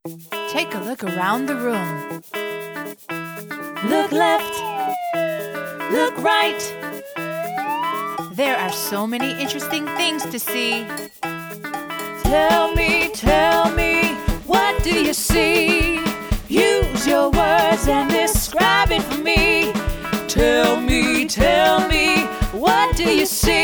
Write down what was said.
Take a look around the room. Look left, look right. There are so many interesting things to see. Tell me, what do you see? Use your words and describe it for me. Tell me, what do you see?